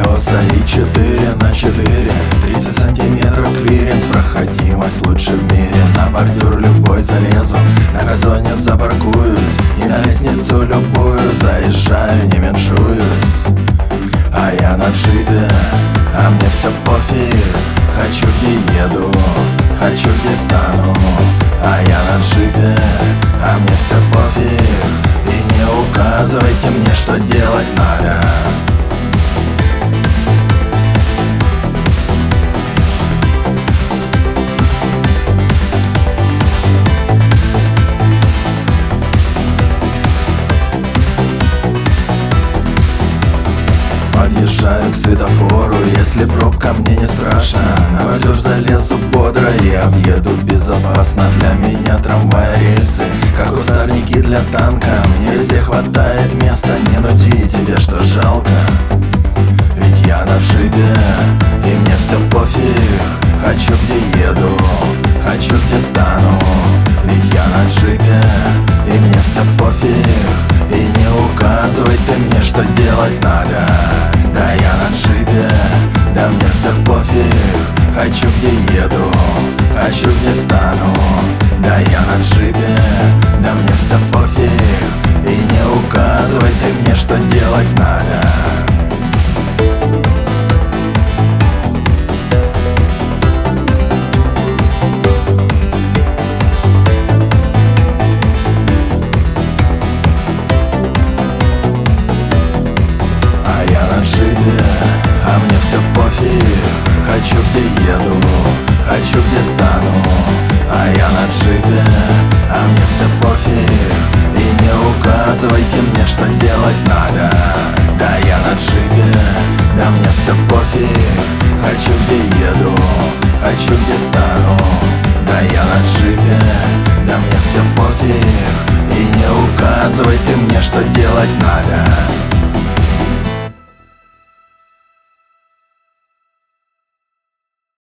колеса и 4×4, 30 сантиметров клиренс, проходимость лучше в мире. На бордюр любой залезу, на газоне запаркуюсь и на лестницу любую заезжаю, не менжуюсь. А я на джипе, а мне все пофиг. Хочу где еду, хочу где стану. А я на джипе, а мне все пофиг. И не указывайте мне, что делать надо. Подъезжаю к светофору, если пробка мне не страшно. На бордюр залезу бодро и объеду безопасно. Для меня трамвай рельсы, как кустарники для танка. Мне везде хватает места, не нуди, тебе что жалко? Ведь я на джипе, и мне все пофиг. Хочу где еду, хочу где стану. Ведь я на джипе, и мне все пофиг. И не указывай ты мне, что делать надо. Да я на джипе, да мне все пофиг. Хочу где еду, хочу где стану. Да я на джипе, да мне все пофиг. И не указывай ты мне, что делать надо. А мне все пофиг. Хочу где еду, хочу где стану. А я на джипе, а мне все пофиг. И не указывайте мне, что делать надо. Да я на джипе, да мне все пофиг. Хочу где еду, хочу где стану. Да я на джипе, да мне все пофиг. И не указывай ты мне, что делать надо.